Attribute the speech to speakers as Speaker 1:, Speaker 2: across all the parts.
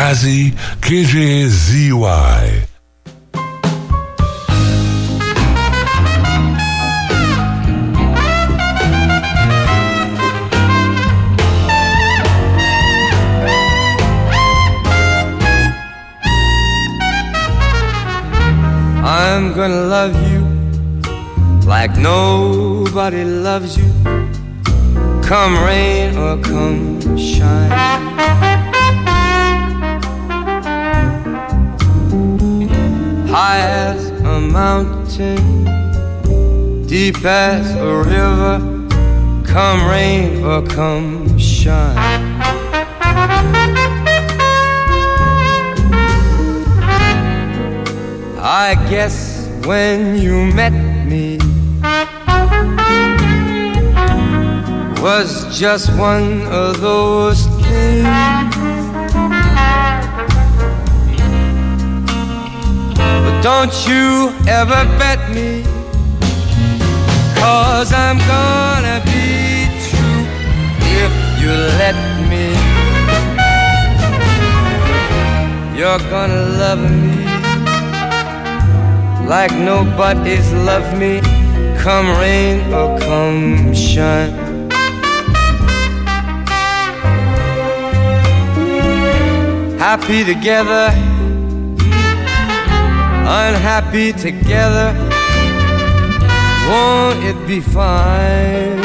Speaker 1: Jazzy KJZY.
Speaker 2: I'm gonna love you like nobody loves you, come rain or come shine. High as a mountain, deep as a river, come rain or come shine. I guess when you met me was just one of those things. But don't you ever bet me, 'cause I'm gonna be true if you let me. You're gonna love me like nobody's loved me, come rain or come shine. Happy together, unhappy together, won't it be fine?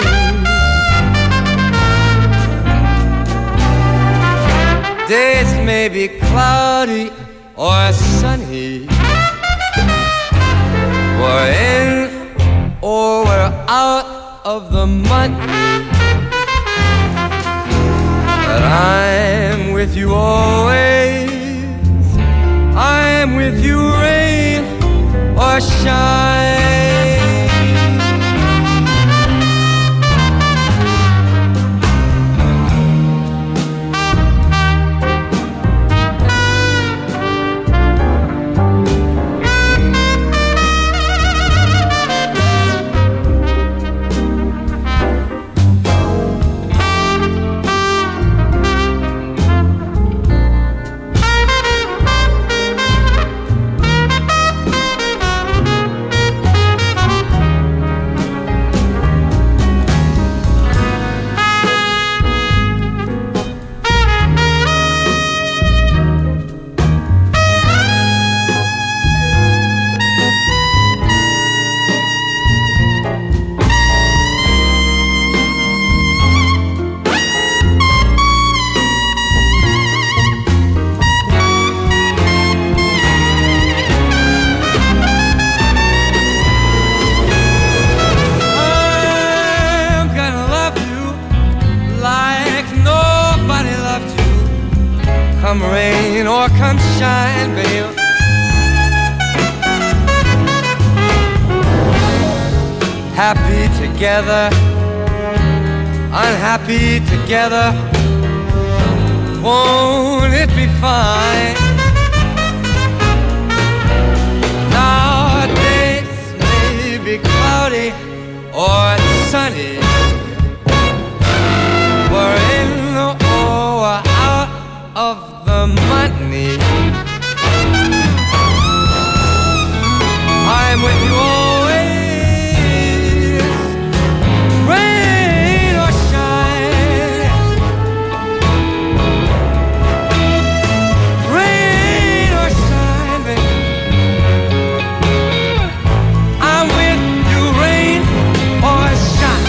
Speaker 2: Days may be cloudy or sunny, we're in or we're out of the money, but I'm with you always. I'm with you, rain or shine. Come rain or come shine, babe. Happy together, unhappy together, won't it be fine? Now days may be cloudy or sunny, we're in or out of the money. I'm with you always, rain or shine, rain or shine, baby. I'm with you, rain or shine.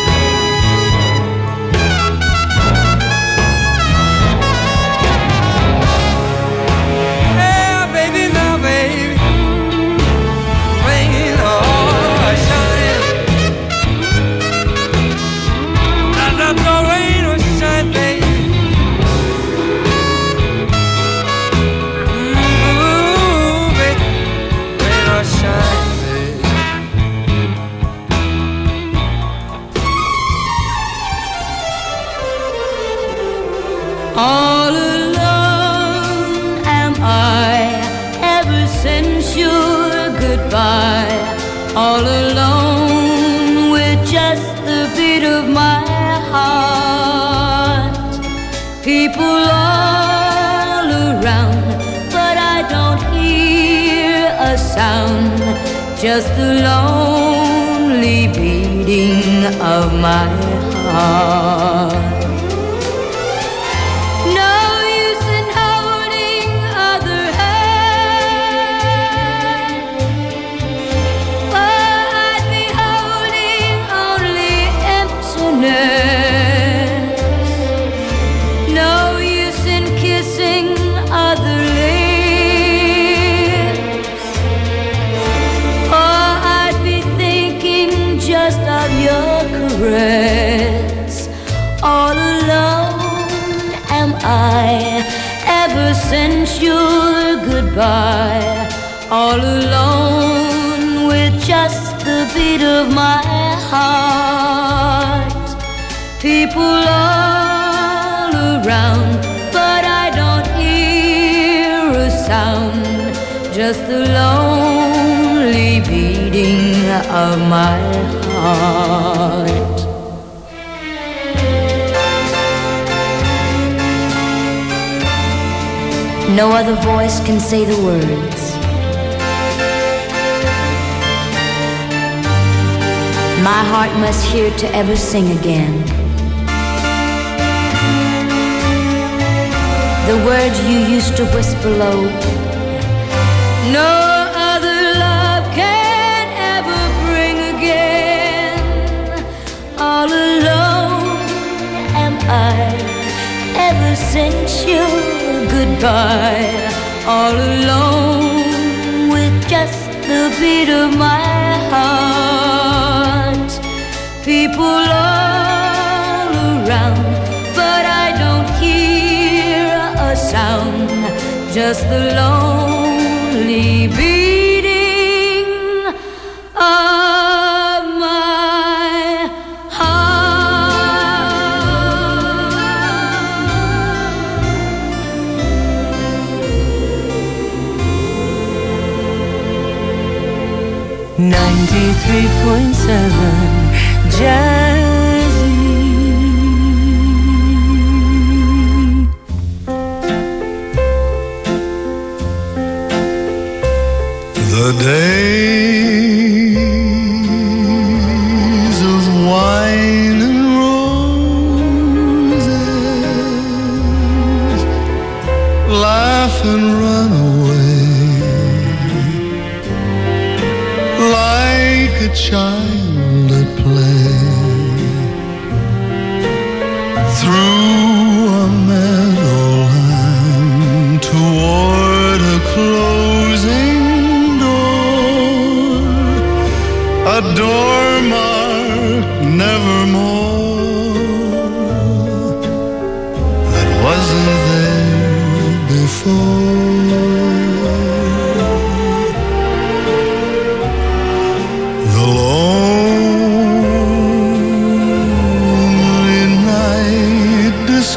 Speaker 3: All alone am I ever since your goodbye. All alone with just the beat of my heart. People all around just the lonely beating of my heart. No use in holding other hands, for I'd be holding only emptiness. No use in kissing other lips, for I'd be thinking just of your caress. All alone am I ever since your goodbye. All alone with just the beat of my heart. People all around, but I don't hear a sound, just the lonely beating of my heart. No other voice can say the words. My heart must hear to ever sing again. The words you used to whisper low. No other love can ever bring again. All alone am I ever since your goodbye. All alone with just the beat of my heart. People all around, but I don't hear a sound, just the lonely beating of my heart.
Speaker 1: 93.7 Jazzy.
Speaker 4: The days of wine and roses, laugh and run away like a child at play through a meadowland toward a closing door, a door marked nevermore that wasn't there before. The lonely night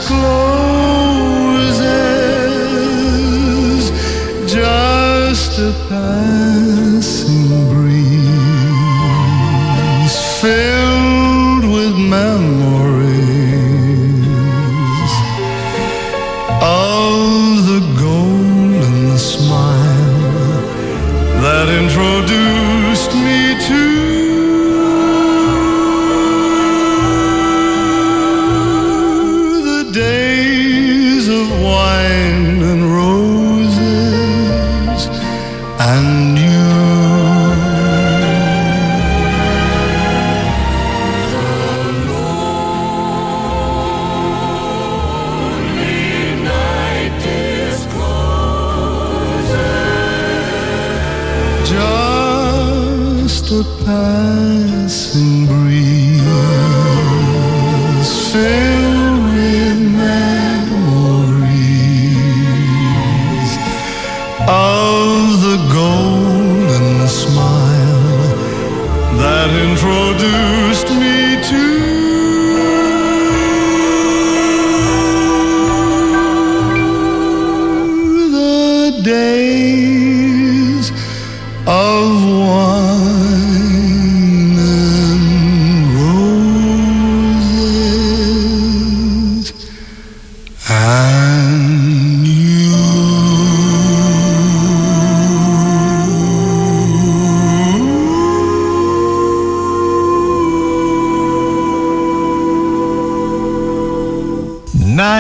Speaker 4: discloses just a passing breeze filled with memories of the golden smile that introduced me to the days of wine and roses and you. Just a passing breeze filled with memories of the golden smile that introduced me to the days of wine and roses.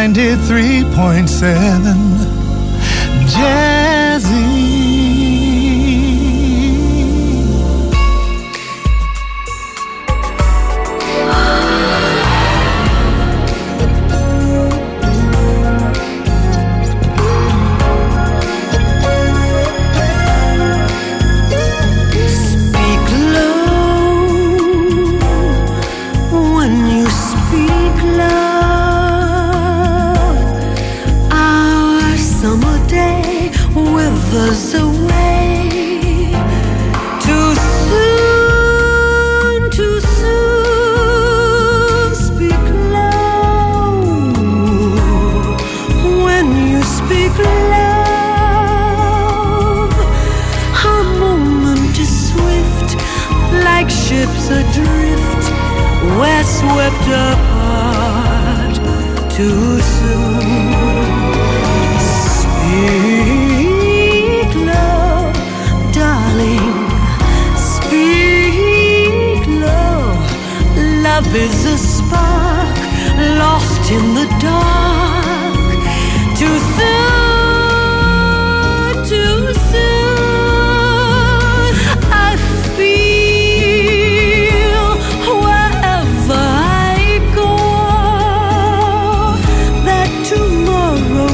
Speaker 4: 93.7 Jazzy.
Speaker 1: Away too soon, speak low. When you speak love, a moment is swift, like ships adrift, we're swept apart too soon. Speak low, darling, speak low. Love is a spark lost in the dark. Too soon, too soon. I feel wherever I go that tomorrow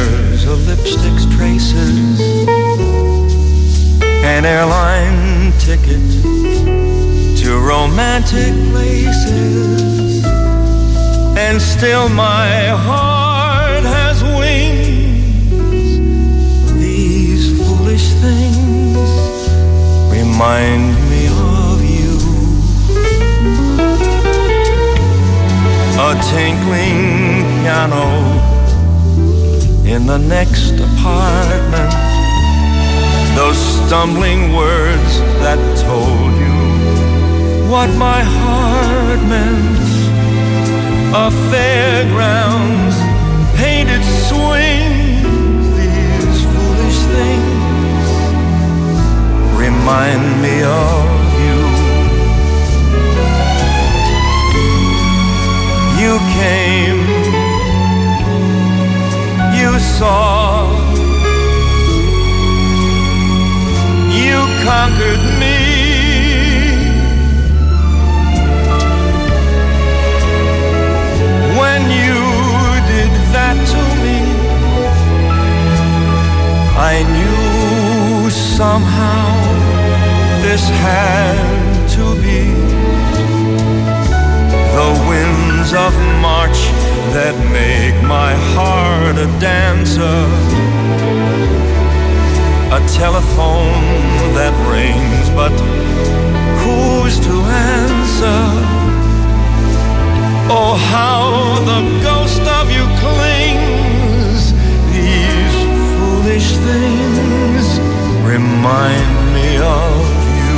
Speaker 2: bears a lipstick's traces, an airline ticket to romantic places, and still my heart has wings. These foolish things remind me of you. A tinkling piano in the next apartment, those stumbling words that told you what my heart meant. A fairgrounds, painted swings. These foolish things remind me of you. You came, you saw, you conquered me. When you did that to me, I knew somehow this had to be. The winds of March that make my heart a dancer, a telephone that rings, but who's to answer? Oh, how the ghost of you clings. These foolish things remind me of you.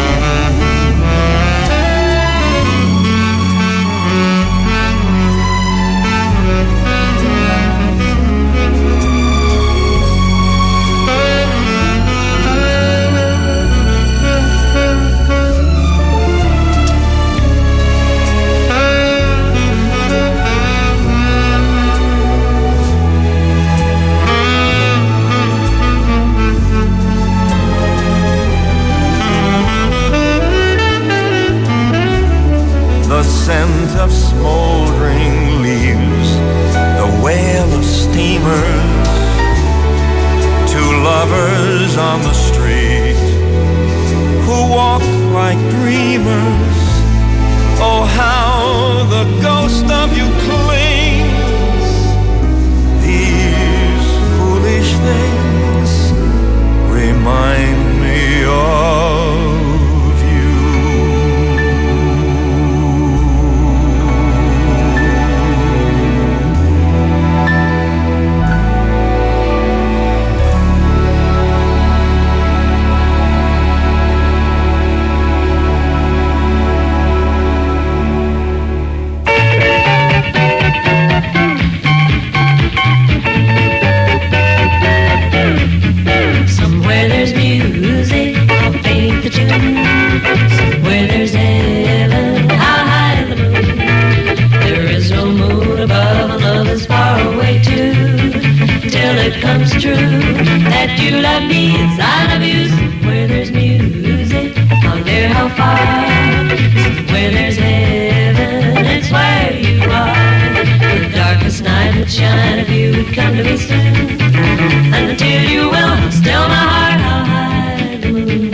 Speaker 2: The scent of smoldering leaves, the wail of steamers, two lovers on the street who walk like dreamers. Oh, how the ghost of you clings. These foolish things remind me of
Speaker 5: where there's heaven, how high the moon. There is no moon above, and love is far away too. Till it comes true that you love me as I love you. Where there's music, I wonder how far. Where there's heaven, it's where you are. The darkest night would shine if you would come to me soon. And until you will, still my heart, how high the moon.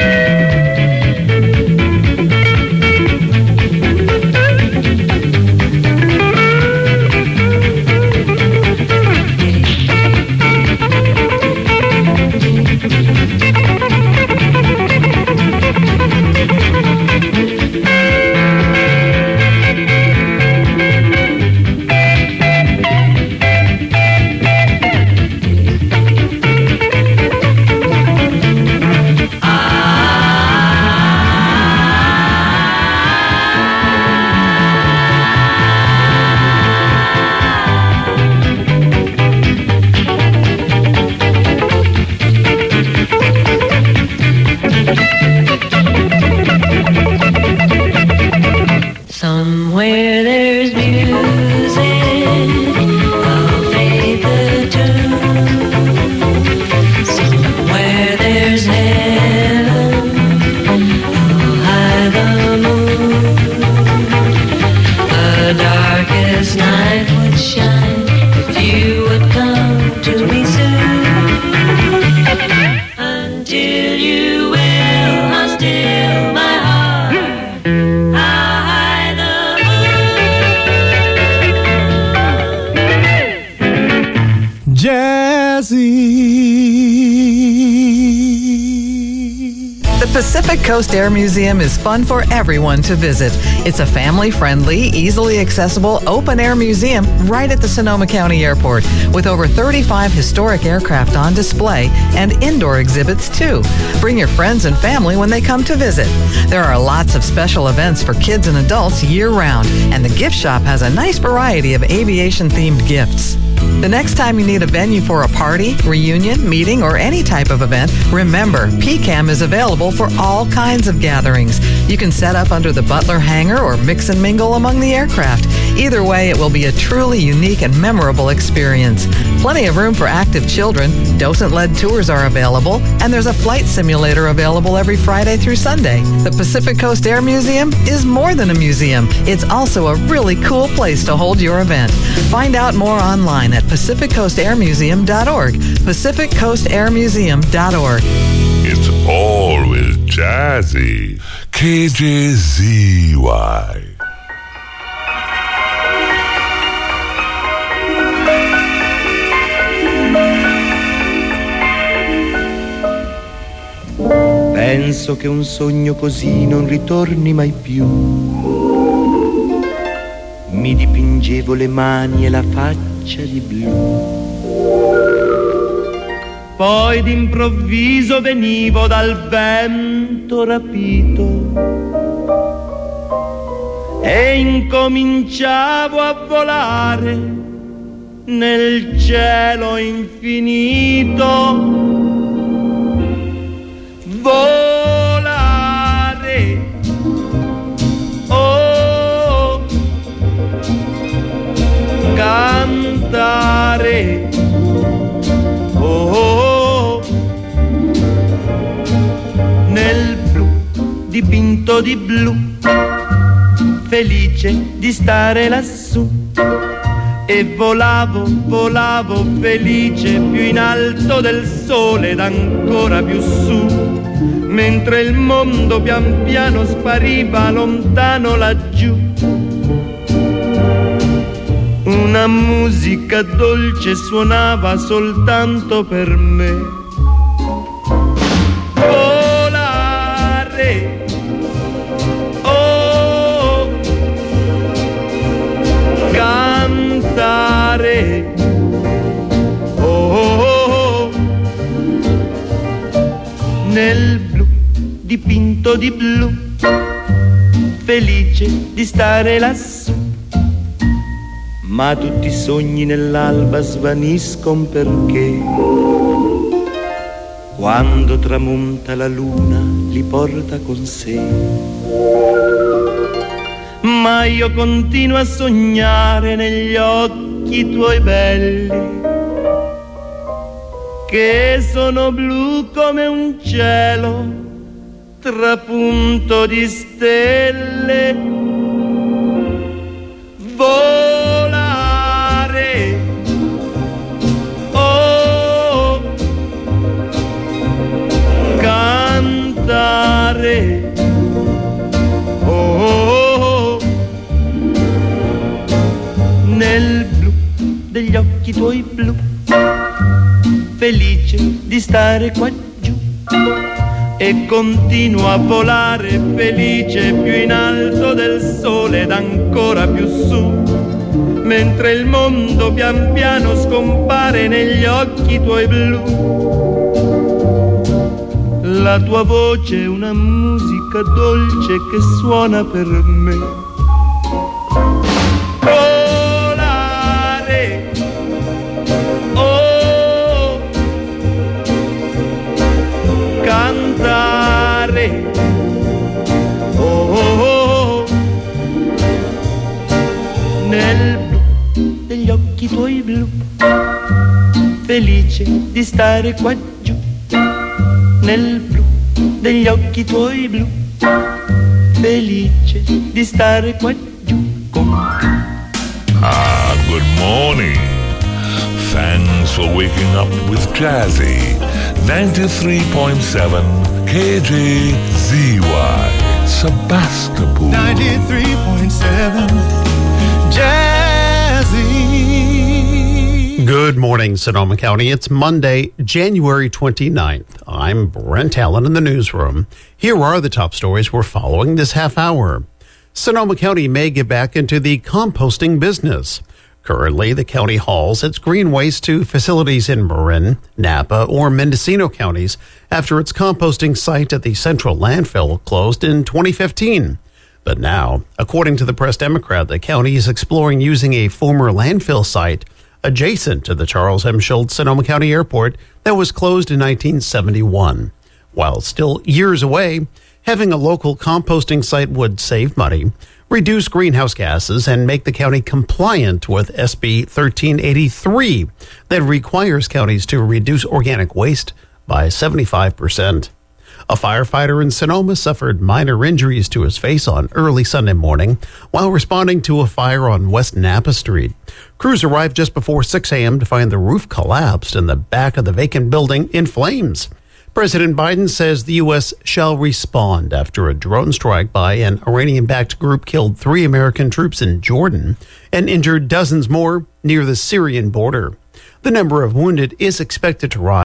Speaker 6: The Pacific Coast Air Museum is fun for everyone to visit. It's a family-friendly, easily accessible, open-air museum right at the Sonoma County Airport with over 35 historic aircraft on display and indoor exhibits too. Bring your friends and family when they come to visit. There are lots of special events for kids and adults year-round, and the gift shop has a nice variety of aviation-themed gifts. The next time you need a venue for a party, reunion, meeting, or any type of event, remember, PCAM is available for all kinds of gatherings. You can set up under the Butler hangar or mix and mingle among the aircraft. Either way, it will be a truly unique and memorable experience. Plenty of room for active children, docent-led tours are available, and there's a flight simulator available every Friday through Sunday. The Pacific Coast Air Museum is more than a museum. It's also a really cool place to hold your event. Find out more online at PacificCoastAirMuseum.org. PacificCoastAirMuseum.org.
Speaker 7: It's always jazzy. KJZY.
Speaker 2: Penso che un sogno così non ritorni mai più. Mi dipingevo le mani e la faccia di blu. Poi d'improvviso venivo dal vento rapito e incominciavo a volare nel cielo infinito. Volare, oh, cantare, oh, nel blu dipinto di blu, felice di stare lassù. E volavo, volavo felice più in alto del sole ed ancora più su, mentre il mondo pian piano spariva lontano laggiù. Una musica dolce suonava soltanto per me. Volare, oh, cantare, oh, nel blu dipinto di blu, felice di stare lassù. Ma tutti i sogni nell'alba svaniscono perché quando tramonta la luna li porta con sé. Ma io continuo a sognare negli occhi tuoi belli, che sono blu come un cielo trapunto di stelle. Volare, oh, cantare, oh, nel blu degli occhi tuoi blu, felice di stare qua giù. E continuo a volare felice più in alto del sole ed ancora più su, mentre il mondo pian piano scompare negli occhi tuoi blu. La tua voce è una musica dolce che suona per me. Volare, oh, cantare, oh, nel blu degli occhi tuoi blu, felice di stare qua giù, nel blu degli occhi tuoi blu, felice di stare qua giù con te.
Speaker 7: Ah, good morning. Thanks for waking up with Jazzy. 93.7 KJZY, Sebastopol.
Speaker 4: 93.7 Jazzy.
Speaker 8: Good morning, Sonoma County. It's Monday, January 29th. I'm Brent Allen in the newsroom. Here are the top stories we're following this half hour. Sonoma County may get back into the composting business. Currently, the county hauls its green waste to facilities in Marin, Napa, or Mendocino counties after its composting site at the Central Landfill closed in 2015. But now, according to the Press Democrat, the county is exploring using a former landfill site adjacent to the Charles M. Schultz Sonoma County Airport that was closed in 1971. While still years away, having a local composting site would save money, reduce greenhouse gases, and make the county compliant with SB 1383 that requires counties to reduce organic waste by 75%. A firefighter in Sonoma suffered minor injuries to his face on early Sunday morning while responding to a fire on West Napa Street. Crews arrived just before 6 a.m. to find the roof collapsed and the back of the vacant building in flames. President Biden says the U.S. shall respond after a drone strike by an Iranian-backed group killed 3 American troops in Jordan and injured dozens more near the Syrian border. The number of wounded is expected to rise.